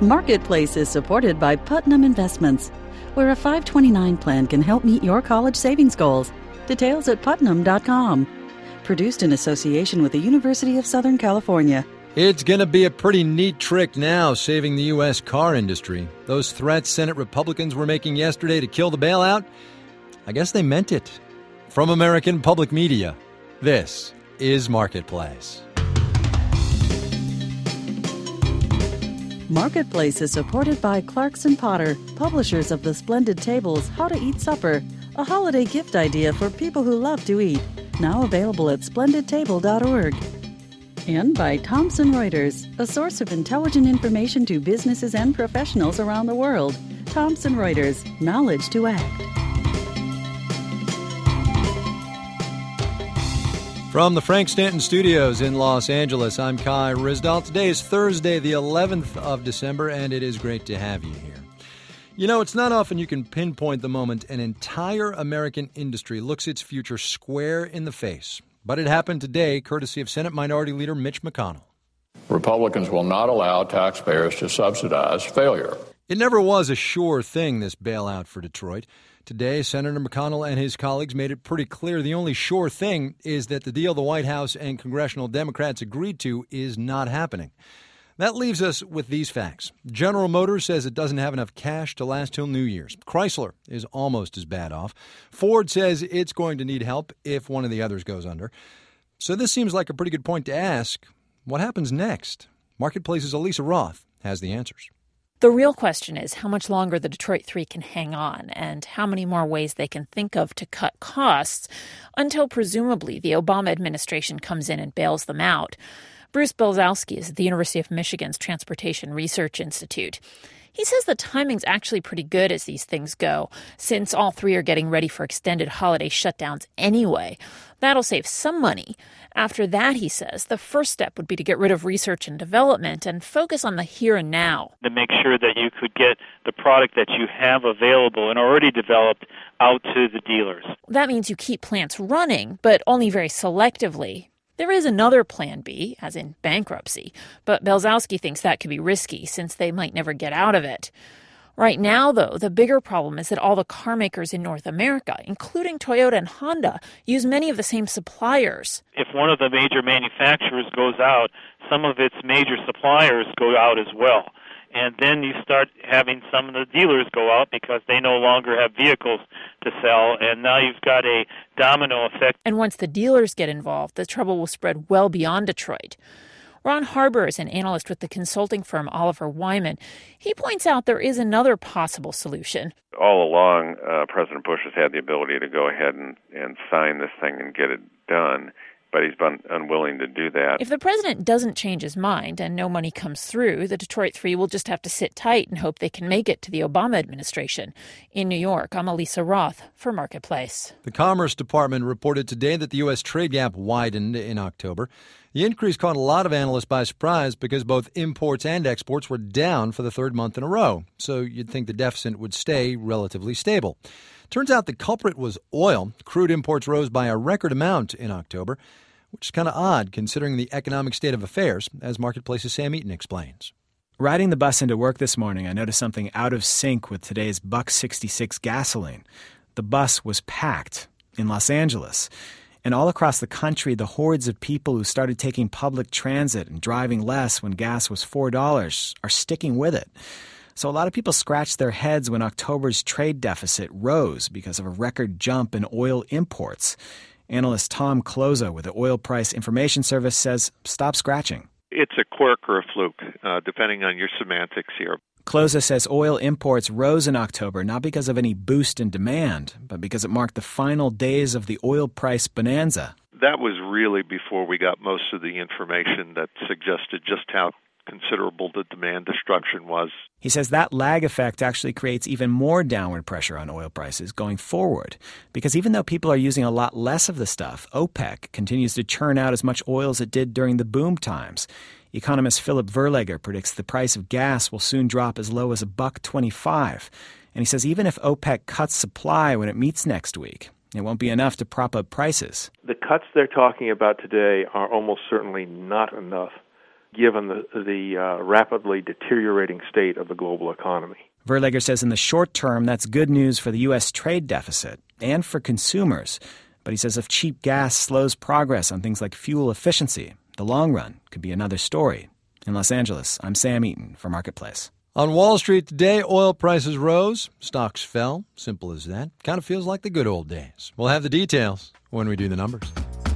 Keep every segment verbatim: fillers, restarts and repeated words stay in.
Marketplace is supported by Putnam Investments, where a five twenty-nine plan can help meet your college savings goals. Details at putnam dot com. Produced in association with the University of Southern California. It's going to be a pretty neat trick now, saving the U S car industry. Those threats Senate Republicans were making yesterday to kill the bailout, I guess they meant it. From American Public Media, this is Marketplace. Marketplace is supported by Clarkson Potter, publishers of the splendid tables How to Eat Supper, a holiday gift idea for people who love to eat. Now available at splendid table dot org. And by Thomson Reuters, a source of intelligent information to businesses and professionals around the world. Thomson Reuters, knowledge to act. From the Frank Stanton Studios in Los Angeles, I'm Kai Ryssdal. Today is Thursday, the eleventh of December, and it is great to have you here. You know, it's not often you can pinpoint the moment an entire American industry looks its future square in the face. But it happened today, courtesy of Senate Minority Leader Mitch McConnell. Republicans will not allow taxpayers to subsidize failure. It never was a sure thing, this bailout for Detroit. Today, Senator McConnell and his colleagues made it pretty clear the only sure thing is that the deal the White House and congressional Democrats agreed to is not happening. That leaves us with these facts. General Motors says it doesn't have enough cash to last till New Year's. Chrysler is almost as bad off. Ford says it's going to need help if one of the others goes under. So this seems like a pretty good point to ask, what happens next? Marketplace's Elisa Roth has the answers. The real question is how much longer the Detroit Three can hang on and how many more ways they can think of to cut costs until presumably the Obama administration comes in and bails them out. Bruce Belzowski is at the University of Michigan's Transportation Research Institute. He says the timing's actually pretty good as these things go, since all three are getting ready for extended holiday shutdowns anyway. That'll save some money. After that, he says, the first step would be to get rid of research and development and focus on the here and now. To make sure that you could get the product that you have available and already developed out to the dealers. That means you keep plants running, but only very selectively. There is another plan B, as in bankruptcy, but Belzowski thinks that could be risky since they might never get out of it. Right now, though, the bigger problem is that all the car makers in North America, including Toyota and Honda, use many of the same suppliers. If one of the major manufacturers goes out, some of its major suppliers go out as well. And then you start having some of the dealers go out because they no longer have vehicles to sell, and now you've got a domino effect. And once the dealers get involved, the trouble will spread well beyond Detroit. Ron Harbour is an analyst with the consulting firm Oliver Wyman. He points out there is another possible solution. All along, uh, President Bush has had the ability to go ahead and, and sign this thing and get it done, but he's been unwilling to do that. If the president doesn't change his mind and no money comes through, the Detroit Three will just have to sit tight and hope they can make it to the Obama administration. In New York, I'm Elisa Roth for Marketplace. The Commerce Department reported today that the U S trade gap widened in October. The increase caught a lot of analysts by surprise because both imports and exports were down for the third month in a row. So you'd think the deficit would stay relatively stable. Turns out the culprit was oil. Crude imports rose by a record amount in October, which is kind of odd considering the economic state of affairs, as Marketplace's Sam Eaton explains. Riding the bus into work this morning, I noticed something out of sync with today's buck sixty-six gasoline. The bus was packed in Los Angeles. And all across the country, the hordes of people who started taking public transit and driving less when gas was four dollars are sticking with it. So a lot of people scratched their heads when October's trade deficit rose because of a record jump in oil imports. Analyst Tom Closa with the Oil Price Information Service says, stop scratching. It's a quirk or a fluke, uh, depending on your semantics here. Closa says oil imports rose in October not because of any boost in demand, but because it marked the final days of the oil price bonanza. That was really before we got most of the information that suggested just how considerable the demand destruction was. He says that lag effect actually creates even more downward pressure on oil prices going forward, because even though people are using a lot less of the stuff, OPEC continues to churn out as much oil as it did during the boom times. Economist Philip Verleger predicts the price of gas will soon drop as low as a buck twenty-five. And he says even if OPEC cuts supply when it meets next week, it won't be enough to prop up prices. The cuts they're talking about today are almost certainly not enough given the, the uh, rapidly deteriorating state of the global economy. Verlager says in the short term, that's good news for the U S trade deficit and for consumers. But he says if cheap gas slows progress on things like fuel efficiency, the long run could be another story. In Los Angeles, I'm Sam Eaton for Marketplace. On Wall Street today, oil prices rose, stocks fell. Simple as that. Kind of feels like the good old days. We'll have the details when we do the numbers.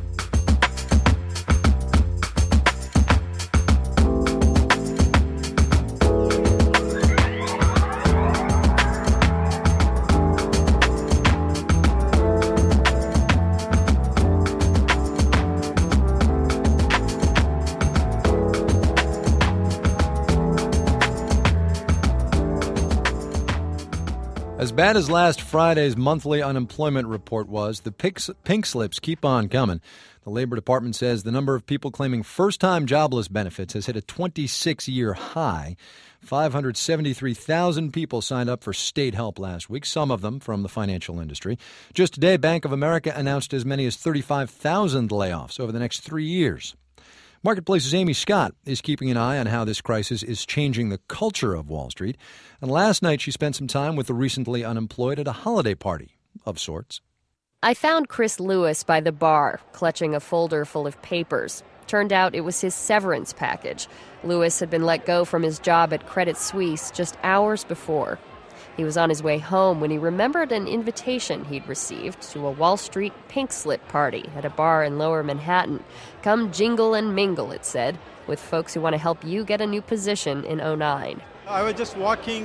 As bad as last Friday's monthly unemployment report was, the pink, pink slips keep on coming. The Labor Department says the number of people claiming first-time jobless benefits has hit a twenty-six-year high. five hundred seventy-three thousand people signed up for state help last week, some of them from the financial industry. Just today, Bank of America announced as many as thirty-five thousand layoffs over the next three years. Marketplace's Amy Scott is keeping an eye on how this crisis is changing the culture of Wall Street. And last night she spent some time with the recently unemployed at a holiday party of sorts. I found Chris Lewis by the bar, clutching a folder full of papers. Turned out it was his severance package. Lewis had been let go from his job at Credit Suisse just hours before. He was on his way home when he remembered an invitation he'd received to a Wall Street pink slip party at a bar in Lower Manhattan. Come jingle and mingle, it said, with folks who want to help you get a new position in oh nine. I was just walking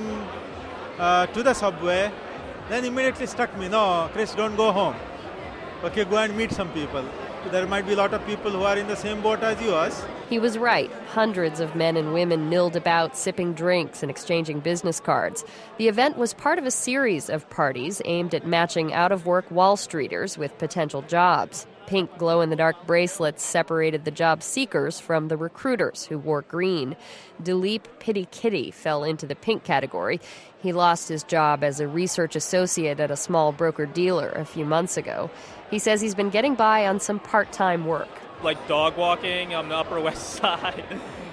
uh, to the subway, then immediately struck me, no, Chris, don't go home. Okay, go and meet some people. There might be a lot of people who are in the same boat as yours. He was right. Hundreds of men and women milled about, sipping drinks and exchanging business cards. The event was part of a series of parties aimed at matching out-of-work Wall Streeters with potential jobs. Pink glow-in-the-dark bracelets separated the job seekers from the recruiters who wore green. Dileep Pitty fell into the pink category. He lost his job as a research associate at a small broker-dealer a few months ago. He says he's been getting by on some part-time work. Like dog walking on the Upper West Side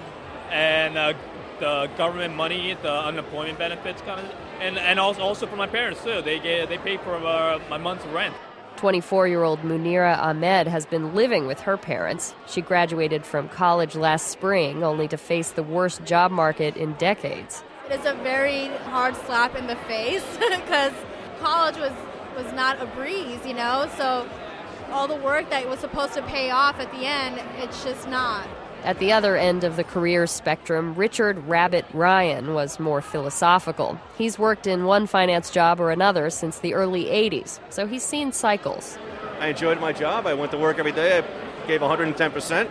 and uh, the government money, the unemployment benefits kind of, and, and also, also for my parents too. They get, they pay for uh, my month's rent. twenty-four-year-old Munira Ahmed has been living with her parents. She graduated from college last spring only to face the worst job market in decades. It is a very hard slap in the face because college was, was not a breeze, you know, so all the work that was supposed to pay off at the end, it's just not. At the other end of the career spectrum, Richard Rabbit Ryan was more philosophical. He's worked in one finance job or another since the early eighties, so he's seen cycles. I enjoyed my job. I went to work every day. I gave one hundred ten percent.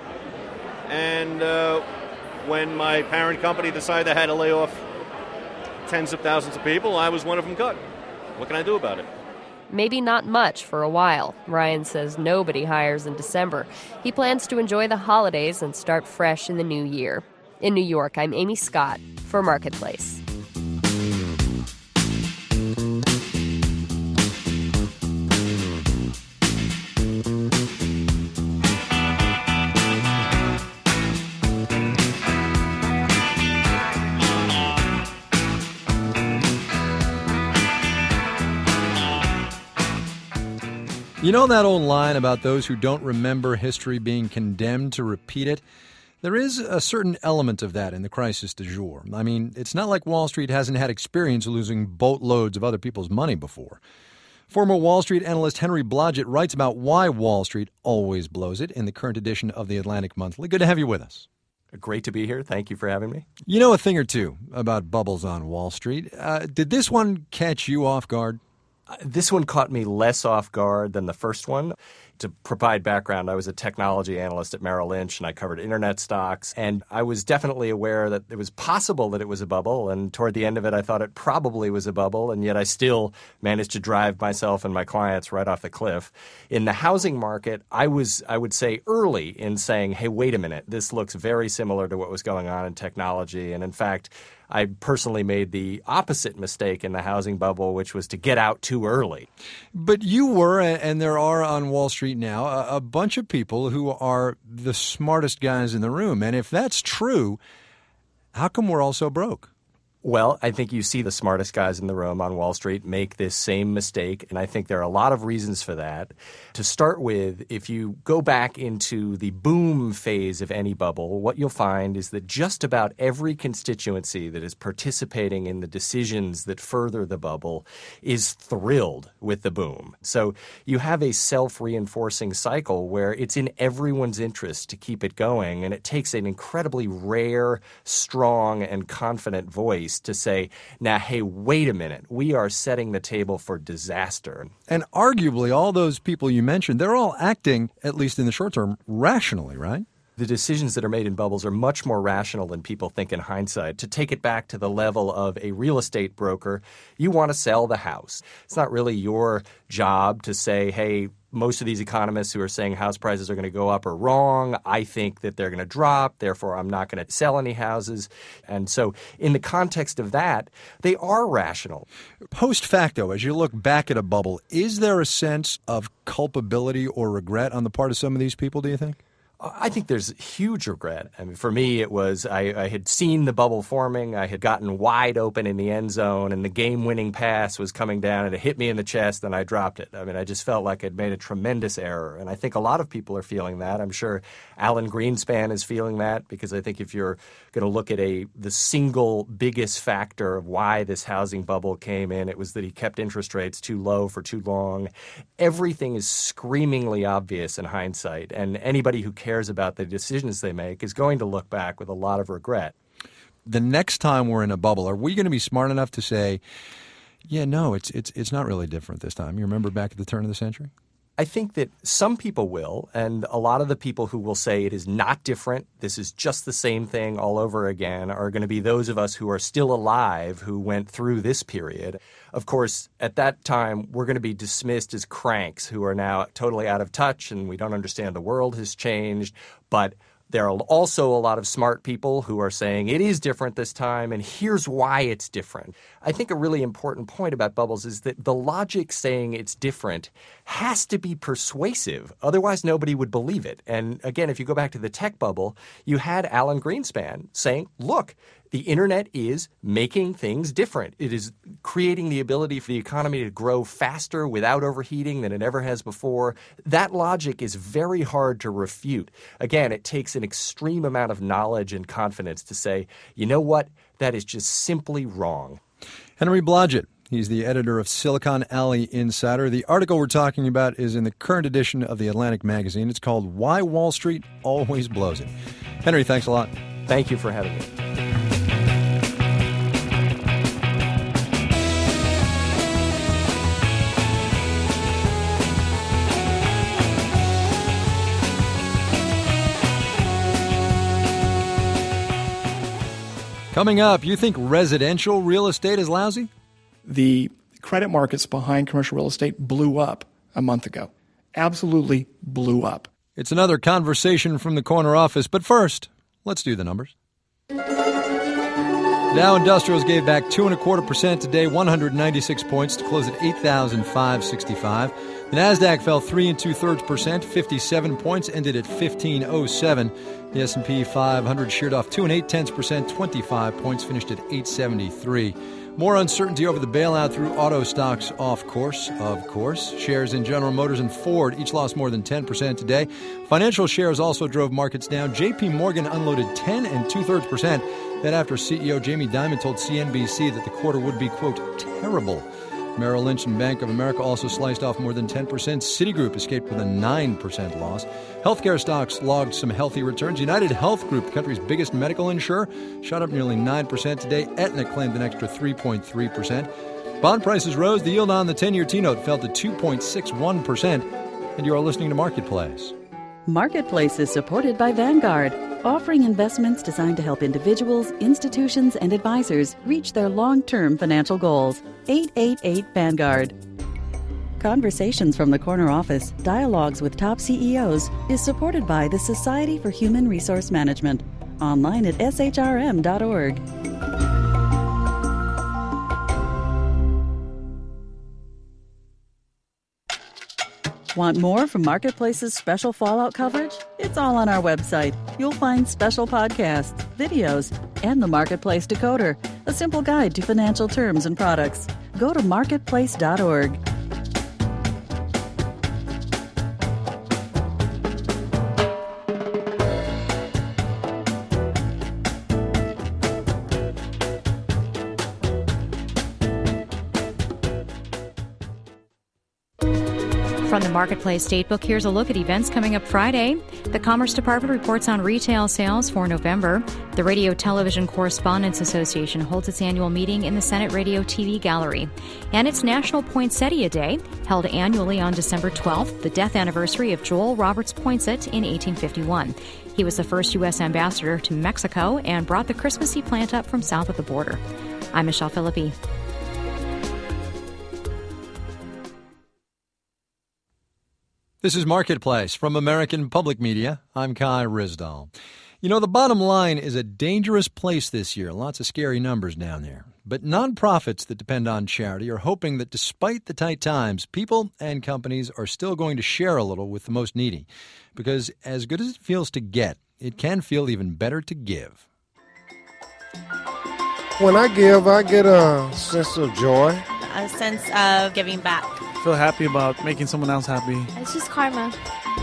And uh, when my parent company decided they had to lay off tens of thousands of people, I was one of them cut. What can I do about it? Maybe not much for a while. Ryan says nobody hires in December. He plans to enjoy the holidays and start fresh in the new year. In New York, I'm Amy Scott for Marketplace. You know that old line about those who don't remember history being condemned to repeat it? There is a certain element of that in the crisis du jour. I mean, it's not like Wall Street hasn't had experience losing boatloads of other people's money before. Former Wall Street analyst Henry Blodgett writes about why Wall Street always blows it in the current edition of the Atlantic Monthly. Good to have you with us. Great to be here. Thank you for having me. You know a thing or two about bubbles on Wall Street. Uh, did this one catch you off guard? Uh, this one caught me less off guard than the first one. To provide background, I was a technology analyst at Merrill Lynch, and I covered internet stocks. And I was definitely aware that it was possible that it was a bubble. And toward the end of it, I thought it probably was a bubble. And yet I still managed to drive myself and my clients right off the cliff. In the housing market, I was, I would say, early in saying, hey, wait a minute, this looks very similar to what was going on in technology. And in fact, I personally made the opposite mistake in the housing bubble, which was to get out too early. But you were, and there are on Wall Street Street now a, a bunch of people who are the smartest guys in the room. And if that's true, how come we're all so broke? Well, I think you see the smartest guys in the room on Wall Street make this same mistake, and I think there are a lot of reasons for that. To start with, if you go back into the boom phase of any bubble, what you'll find is that just about every constituency that is participating in the decisions that further the bubble is thrilled with the boom. So you have a self-reinforcing cycle where it's in everyone's interest to keep it going, and it takes an incredibly rare, strong, and confident voice to say, now, hey, wait a minute, we are setting the table for disaster. And arguably, all those people you mentioned, they're all acting, at least in the short term, rationally, right? The decisions that are made in bubbles are much more rational than people think in hindsight. To take it back to the level of a real estate broker, you want to sell the house. It's not really your job to say, hey, most of these economists who are saying house prices are going to go up are wrong. I think that they're going to drop. Therefore, I'm not going to sell any houses. And so in the context of that, they are rational. Post facto, as you look back at a bubble, is there a sense of culpability or regret on the part of some of these people, do you think? I think there's huge regret. I mean, for me, it was I, I had seen the bubble forming. I had gotten wide open in the end zone, and the game-winning pass was coming down, and it hit me in the chest, and I dropped it. I mean, I just felt like I'd made a tremendous error, and I think a lot of people are feeling that. I'm sure Alan Greenspan is feeling that, because I think if you're going to look at a the single biggest factor of why this housing bubble came in, it was that he kept interest rates too low for too long. Everything is screamingly obvious in hindsight, and anybody who cares cares about the decisions they make is going to look back with a lot of regret. The next time we're in a bubble, are we going to be smart enough to say, yeah, no, it's it's it's not really different this time? You remember back at the turn of the century? I think that some people will, and a lot of the people who will say it is not different, this is just the same thing all over again, are going to be those of us who are still alive who went through this period. Of course, at that time, we're going to be dismissed as cranks who are now totally out of touch and we don't understand the world has changed. But there are also a lot of smart people who are saying it is different this time, and here's why it's different. I think a really important point about bubbles is that the logic saying it's different has to be persuasive. Otherwise, nobody would believe it. And again, if you go back to the tech bubble, you had Alan Greenspan saying, look, the internet is making things different. It is creating the ability for the economy to grow faster without overheating than it ever has before. That logic is very hard to refute. Again, it takes an extreme amount of knowledge and confidence to say, you know what, that is just simply wrong. Henry Blodgett. He's the editor of Silicon Alley Insider. The article we're talking about is in the current edition of the Atlantic magazine. It's called Why Wall Street Always Blows It. Henry, thanks a lot. Thank you for having me. Coming up, you think residential real estate is lousy? The credit markets behind commercial real estate blew up a month ago. Absolutely blew up. It's another conversation from the corner office, but first, let's do the numbers. Dow Industrials gave back two and a quarter percent today, one hundred ninety-six points to close at eight thousand five hundred sixty-five. The Nasdaq fell three and two thirds percent, fifty-seven points, ended at fifteen oh seven. The S and P five hundred sheared off two and eight tenths percent, twenty-five points, finished at eight seventy-three. More uncertainty over the bailout through auto stocks off course, of course. Shares in General Motors and Ford each lost more than ten percent today. Financial shares also drove markets down. J P Morgan unloaded ten and two thirds percent. That after C E O Jamie Dimon told C N B C that the quarter would be, quote, terrible. Merrill Lynch and Bank of America also sliced off more than ten percent. Citigroup escaped with a nine percent loss. Healthcare stocks logged some healthy returns. United Health Group, the country's biggest medical insurer, shot up nearly nine percent today. Aetna claimed an extra three point three percent. Bond prices rose. The yield on the ten-year T-note fell to two point six one percent. And you are listening to Marketplace. Marketplace is supported by Vanguard, offering investments designed to help individuals, institutions, and advisors reach their long-term financial goals. eight eight eight Vanguard. Conversations from the Corner Office, Dialogues with Top C E Os, is supported by the Society for Human Resource Management. Online at s h r m dot org. Want more from Marketplace's special fallout coverage? It's all on our website. You'll find special podcasts, videos, and the Marketplace Decoder, a simple guide to financial terms and products. Go to marketplace dot org. From the Marketplace Datebook, here's a look at events coming up Friday. The Commerce Department reports on retail sales for November. The Radio Television Correspondents Association holds its annual meeting in the Senate Radio T V Gallery. And it's National Poinsettia Day, held annually on December twelfth, the death anniversary of Joel Roberts Poinsett in eighteen fifty-one. He was the first U S ambassador to Mexico and brought the Christmassy plant up from south of the border. I'm Michelle Philippi. This is Marketplace from American Public Media. I'm Kai Ryssdal. You know, the bottom line is a dangerous place this year. Lots of scary numbers down there. But nonprofits that depend on charity are hoping that despite the tight times, people and companies are still going to share a little with the most needy. Because as good as it feels to get, it can feel even better to give. When I give, I get a sense of joy. A sense of giving back. Feel happy about making someone else happy. It's just karma.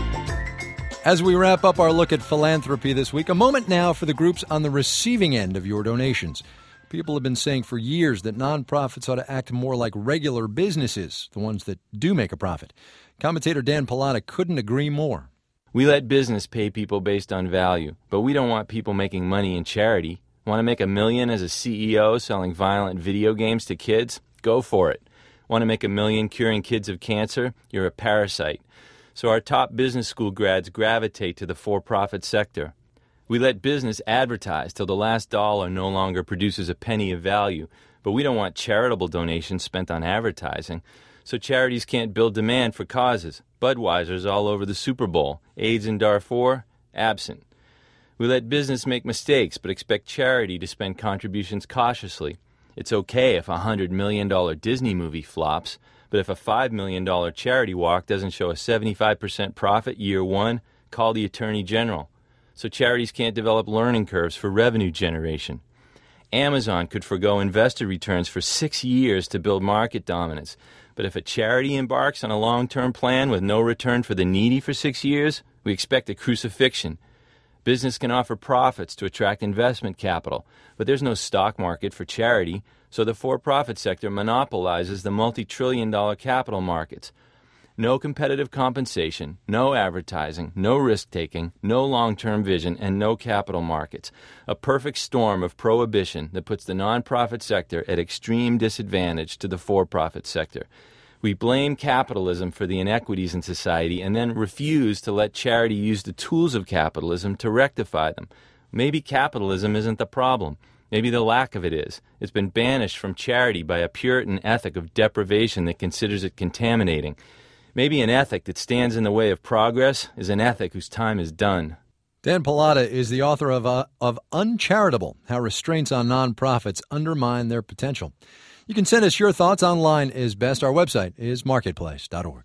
As we wrap up our look at philanthropy this week, a moment now for the groups on the receiving end of your donations. People have been saying for years that nonprofits ought to act more like regular businesses, the ones that do make a profit. Commentator Dan Pallotta couldn't agree more. We let business pay people based on value, but we don't want people making money in charity. Want to make a million as a C E O selling violent video games to kids? Go for it. Want to make a million curing kids of cancer? You're a parasite. So our top business school grads gravitate to the for-profit sector. We let business advertise till the last dollar no longer produces a penny of value, but we don't want charitable donations spent on advertising. So charities can't build demand for causes. Budweiser's all over the Super Bowl. AIDS in Darfur? Absent. We let business make mistakes, but expect charity to spend contributions cautiously. It's okay if a one hundred million dollars Disney movie flops, but if a five million dollars charity walk doesn't show a seventy-five percent profit year one, call the Attorney General. So charities can't develop learning curves for revenue generation. Amazon could forgo investor returns for six years to build market dominance, but if a charity embarks on a long-term plan with no return for the needy for six years, we expect a crucifixion. Business can offer profits to attract investment capital, but there's no stock market for charity, so the for-profit sector monopolizes the multi-trillion dollar capital markets. No competitive compensation, no advertising, no risk-taking, no long-term vision, and no capital markets. A perfect storm of prohibition that puts the nonprofit sector at extreme disadvantage to the for-profit sector. We blame capitalism for the inequities in society and then refuse to let charity use the tools of capitalism to rectify them. Maybe capitalism isn't the problem. Maybe the lack of it is. It's been banished from charity by a Puritan ethic of deprivation that considers it contaminating. Maybe an ethic that stands in the way of progress is an ethic whose time is done. Dan Pallotta is the author of, uh, of Uncharitable, How Restraints on Nonprofits Undermine Their Potential. You can send us your thoughts online is best. Our website is marketplace dot org.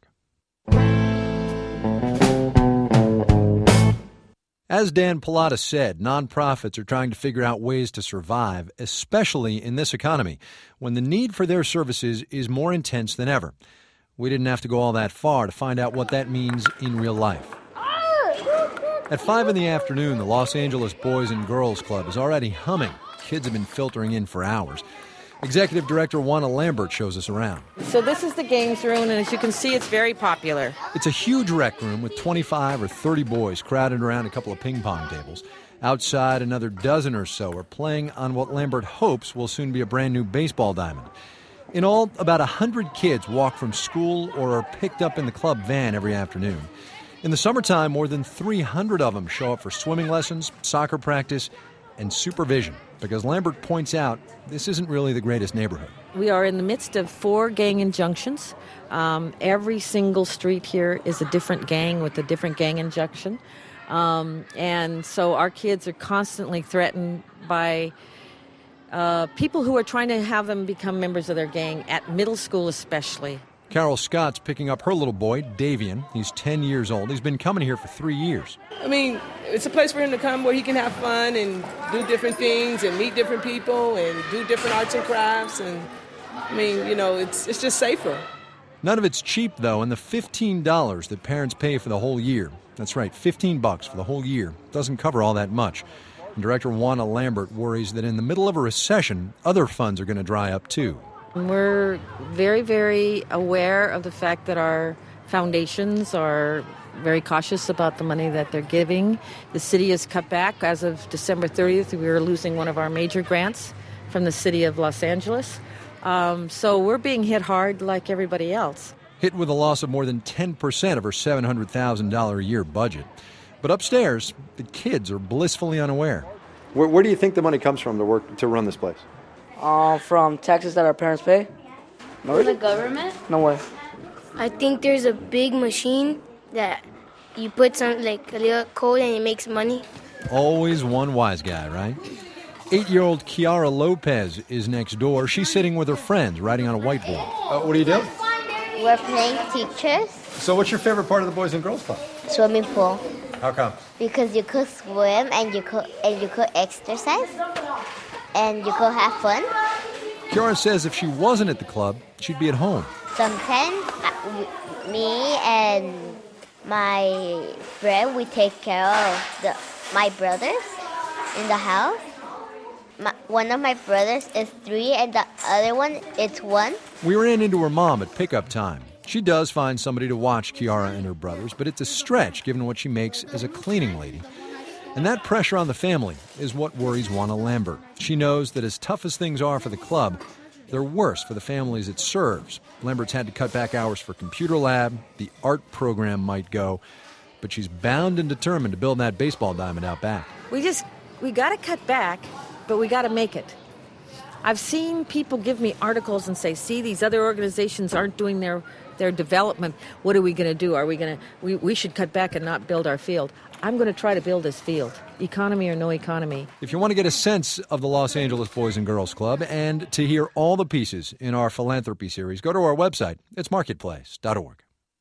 As Dan Pallotta said, nonprofits are trying to figure out ways to survive, especially in this economy, when the need for their services is more intense than ever. We didn't have to go all that far to find out what that means in real life. At five in the afternoon, the Los Angeles Boys and Girls Club is already humming. Kids have been filtering in for hours. Executive Director Juana Lambert shows us around. So this is the games room, and as you can see, it's very popular. It's a huge rec room with twenty-five or thirty boys crowded around a couple of ping pong tables. Outside, another dozen or so are playing on what Lambert hopes will soon be a brand new baseball diamond. In all, about one hundred kids walk from school or are picked up in the club van every afternoon. In the summertime, more than three hundred of them show up for swimming lessons, soccer practice, and supervision, because Lambert points out this isn't really the greatest neighborhood. We are in the midst of four gang injunctions. Um, every single street here is a different gang with a different gang injunction. Um, and so our kids are constantly threatened by uh, people who are trying to have them become members of their gang, at middle school especially. Carol Scott's picking up her little boy, Davian. He's ten years old. He's been coming here for three years. I mean, it's a place for him to come where he can have fun and do different things and meet different people and do different arts and crafts. And, I mean, you know, it's it's just safer. None of it's cheap, though, and the fifteen dollars that parents pay for the whole year, that's right, fifteen bucks for the whole year, doesn't cover all that much. And Director Juana Lambert worries that in the middle of a recession, other funds are going to dry up, too. We're very, very aware of the fact that our foundations are very cautious about the money that they're giving. The city has cut back. As of December thirtieth, we were losing one of our major grants from the city of Los Angeles. Um, so we're being hit hard like everybody else. Hit with a loss of more than ten percent of her seven hundred thousand dollars a year budget. But upstairs, the kids are blissfully unaware. Where, where do you think the money comes from to work to run this place? Uh, from taxes that our parents pay. No, from the government? No way. I think there's a big machine that you put some, like, a little code and it makes money. Always one wise guy, right? Eight-year-old Kiara Lopez is next door. She's sitting with her friends, writing on a whiteboard. Uh, what do you do? We're playing teachers. So what's your favorite part of the Boys and Girls Club? Swimming pool. How come? Because you could swim and you could and you could exercise and you could have fun. Kiara says if she wasn't at the club, she'd be at home. Sometimes uh, me and my friend, we take care of the, my brothers in the house. My, one of my brothers is three and the other one is one. We ran into her mom at pickup time. She does find somebody to watch Kiara and her brothers, but it's a stretch given what she makes as a cleaning lady. And that pressure on the family is what worries Juana Lambert. She knows that as tough as things are for the club, they're worse for the families it serves. Lambert's had to cut back hours for computer lab, the art program might go, but she's bound and determined to build that baseball diamond out back. We just, we got to cut back, but we got to make it. I've seen people give me articles and say, see, these other organizations aren't doing their, their development. What are we going to do? Are we going to, we, we should cut back and not build our field. I'm going to try to build this field, economy or no economy. If you want to get a sense of the Los Angeles Boys and Girls Club and to hear all the pieces in our philanthropy series, go to our website. It's marketplace dot org.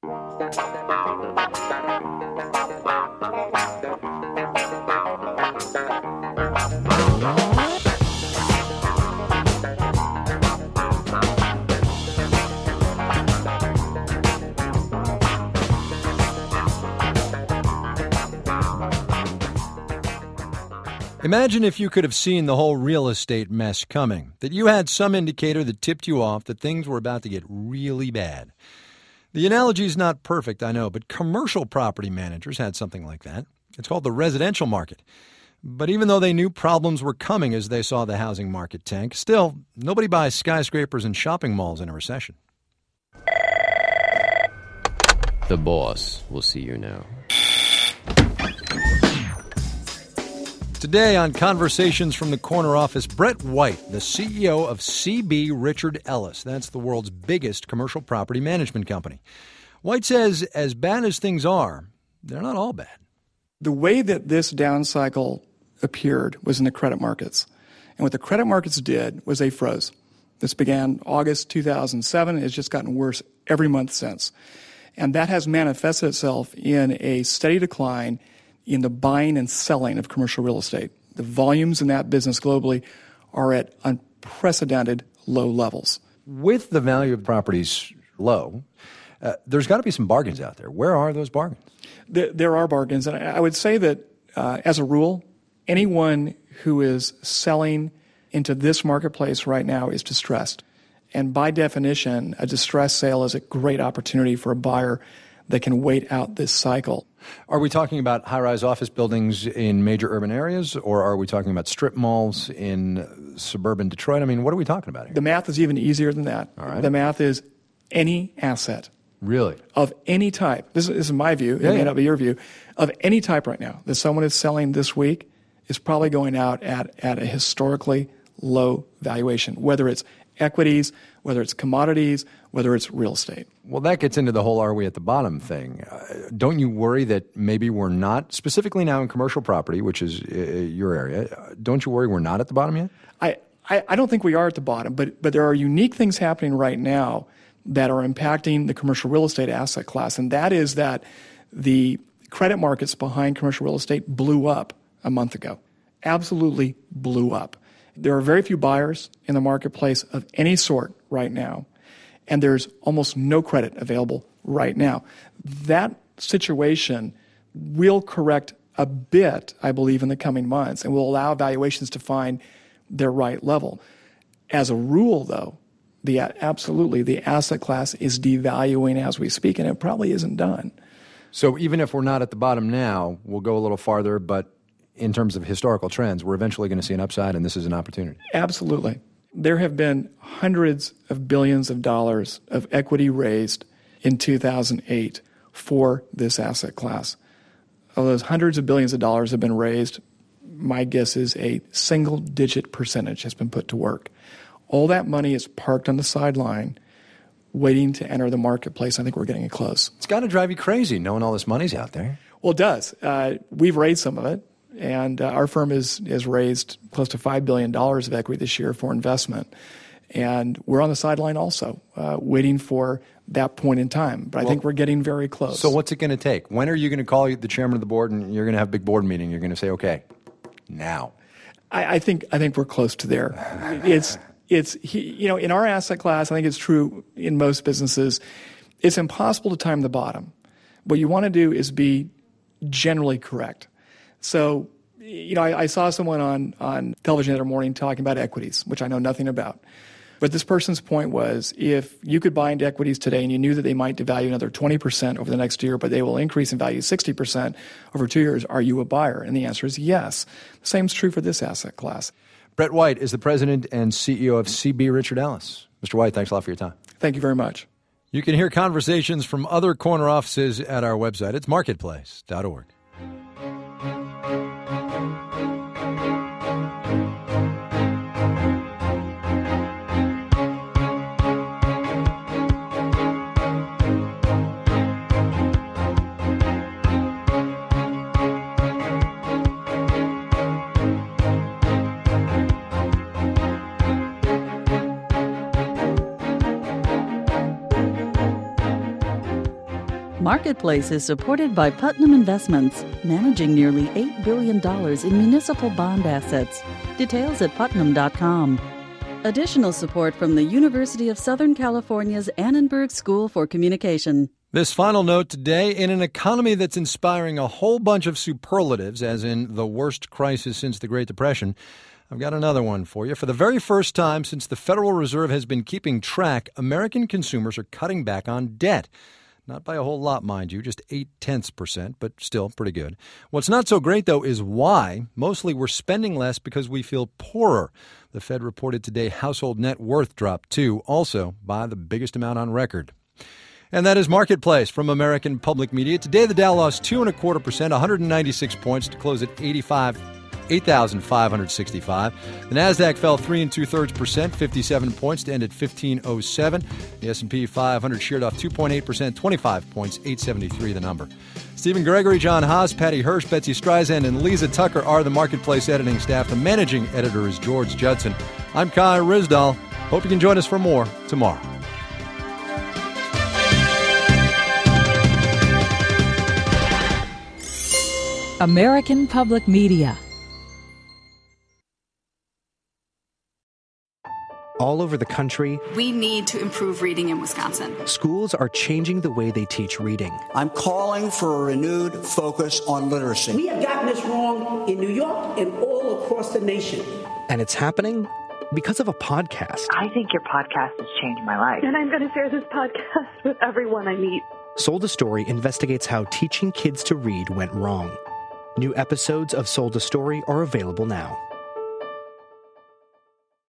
Imagine if you could have seen the whole real estate mess coming, that you had some indicator that tipped you off that things were about to get really bad. The analogy is not perfect, I know, but commercial property managers had something like that. It's called the residential market. But even though they knew problems were coming as they saw the housing market tank, still, nobody buys skyscrapers and shopping malls in a recession. The boss will see you now. Today on Conversations from the Corner Office, Brett White, the C E O of C B Richard Ellis. That's the world's biggest commercial property management company. White says as bad as things are, they're not all bad. The way that this down cycle appeared was in the credit markets. And what the credit markets did was they froze. This began August two thousand seven. It's just gotten worse every month since. And that has manifested itself in a steady decline in the buying and selling of commercial real estate. The volumes in that business globally are at unprecedented low levels. With the value of properties low, uh, there's got to be some bargains out there. Where are those bargains? There, there are bargains. And I would say that, uh, as a rule, anyone who is selling into this marketplace right now is distressed. And by definition, a distressed sale is a great opportunity for a buyer that can wait out this cycle. Are we talking about high-rise office buildings in major urban areas, or are we talking about strip malls in suburban Detroit? I mean, what are we talking about here? The math is even easier than that. All right. The math is any asset. Really? Of any type. This, this is my view. It yeah, may yeah. not be your view. Of any type right now that someone is selling this week is probably going out at, at a historically low valuation, whether it's equities, whether it's commodities, whether it's real estate. Well, that gets into the whole are we at the bottom thing. Uh, don't you worry that maybe we're not, specifically now in commercial property, which is uh, your area, uh, don't you worry we're not at the bottom yet? I, I, I don't think we are at the bottom, but, but there are unique things happening right now that are impacting the commercial real estate asset class, and that is that the credit markets behind commercial real estate blew up a month ago. Absolutely blew up. There are very few buyers in the marketplace of any sort right now, and there's almost no credit available right now. That situation will correct a bit, I believe, in the coming months, and will allow valuations to find their right level. As a rule, though, the absolutely the asset class is devaluing as we speak, and it probably isn't done. So even if we're not at the bottom now, we'll go a little farther, but in terms of historical trends, we're eventually going to see an upside, and this is an opportunity. Absolutely. There have been hundreds of billions of dollars of equity raised in two thousand eight for this asset class. Of those hundreds of billions of dollars have been raised, my guess is a single-digit percentage has been put to work. All that money is parked on the sideline, waiting to enter the marketplace. I think we're getting it close. It's got to drive you crazy knowing all this money's out there. Well, it does. Uh, we've raised some of it, and uh, our firm has, has raised close to five billion dollars of equity this year for investment. And we're on the sideline also, uh, waiting for that point in time. But I well, think we're getting very close. So what's it going to take? When are you going to call the chairman of the board and you're going to have a big board meeting? You're going to say, okay, now. I, I think I think we're close to there. It's it's you know in our asset class, I think it's true in most businesses. It's impossible to time the bottom. What you want to do is be generally correct. So you know I, I saw someone on on television the other morning talking about equities, which I know nothing about. But this person's point was, if you could buy into equities today and you knew that they might devalue another twenty percent over the next year, but they will increase in value sixty percent over two years, are you a buyer? And the answer is yes. The same is true for this asset class. Brett White is the president and C E O of C B Richard Ellis. Mister White, thanks a lot for your time. Thank you very much. You can hear conversations from other corner offices at our website. It's marketplace dot org. Marketplace is supported by Putnam Investments, managing nearly eight billion dollars in municipal bond assets. Details at putnam dot com. Additional support from the University of Southern California's Annenberg School for Communication. This final note today, in an economy that's inspiring a whole bunch of superlatives, as in the worst crisis since the Great Depression, I've got another one for you. For the very first time since the Federal Reserve has been keeping track, American consumers are cutting back on debt. Not by a whole lot, mind you, just eight-tenths percent, but still pretty good. What's not so great, though, is why. Mostly we're spending less because we feel poorer. The Fed reported today household net worth dropped, too, also by the biggest amount on record. And that is Marketplace from American Public Media. Today, the Dow lost two and a quarter percent, one hundred ninety-six points to close at eighty-five. eight thousand five hundred sixty-five. The Nasdaq fell three and two thirds percent, fifty-seven points to end at fifteen oh seven. The S and P five hundred sheared off two point eight percent, twenty-five points, eight seventy-three the number. Stephen Gregory, John Haas, Patty Hirsch, Betsy Streisand, and Lisa Tucker are the Marketplace editing staff. The managing editor is George Judson. I'm Kai Ryssdal. Hope you can join us for more tomorrow. American Public Media. All over the country, we need to improve reading in Wisconsin. Schools are changing the way they teach reading. I'm calling for a renewed focus on literacy. We have gotten this wrong in New York and all across the nation. And it's happening because of a podcast. I think your podcast has changed my life. And I'm going to share this podcast with everyone I meet. Sold a Story investigates how teaching kids to read went wrong. New episodes of Sold a Story are available now.